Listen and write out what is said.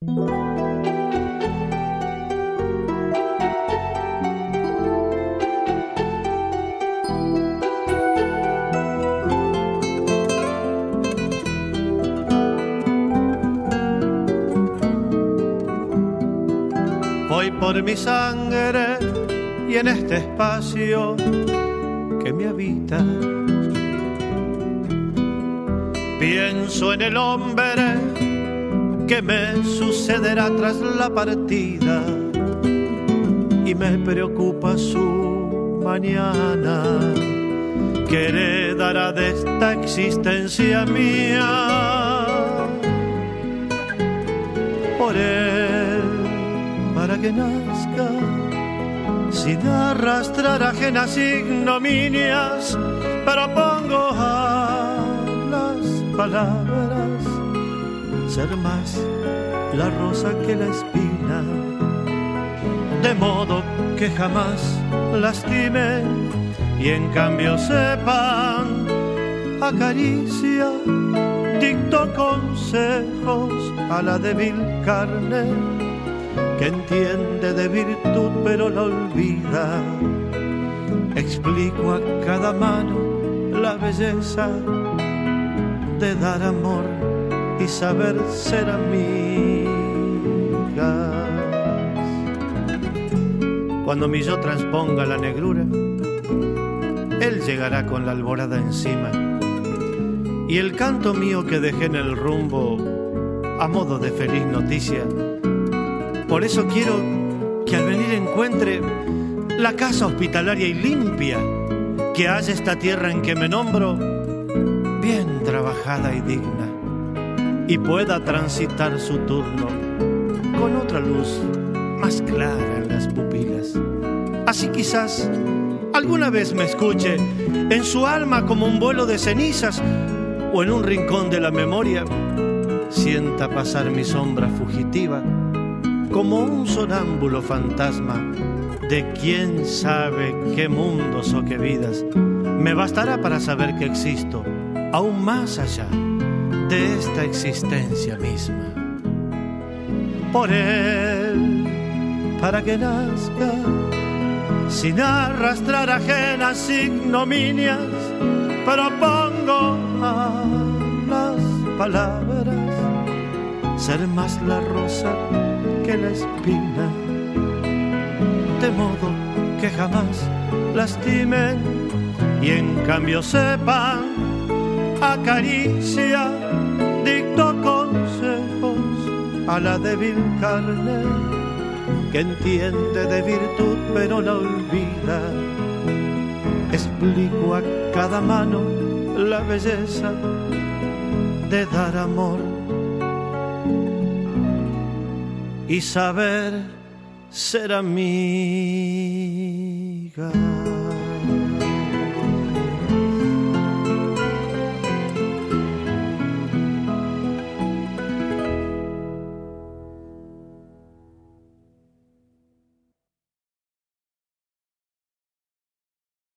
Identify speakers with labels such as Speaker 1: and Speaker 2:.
Speaker 1: Voy por mi sangre y en este espacio que me habita pienso en el hombre que me sucederá tras la partida y me preocupa su mañana que heredará de esta existencia mía. Por él, para que nazca sin arrastrar ajenas ignominias, propongo a las palabras ser más la rosa que la espina, de modo que jamás lastimen y en cambio sepan acaricia, dicto consejos a la débil carne que entiende de virtud pero la olvida. Explico a cada mano la belleza de dar amor y saber ser amigas. Cuando mi yo transponga la negrura, él llegará con la alborada encima y el canto mío que dejé en el rumbo a modo de feliz noticia. Por eso quiero que al venir encuentre la casa hospitalaria y limpia que haya esta tierra en que me nombro bien trabajada y digna y pueda transitar su turno con otra luz más clara en las pupilas. Así quizás alguna vez me escuche en su alma como un vuelo de cenizas o en un rincón de la memoria sienta pasar mi sombra fugitiva como un sonámbulo fantasma de quién sabe qué mundos o qué vidas. Me bastará para saber que existo aún más allá de esta existencia misma. Por él, para que nazca sin arrastrar ajenas ignominias, propongo a las palabras ser más la rosa que la espina, de modo que jamás lastimen y en cambio sepan acaricia, dicto consejos a la débil carne que entiende de virtud pero la olvida. Explico a cada mano la belleza de dar amor y saber ser amiga.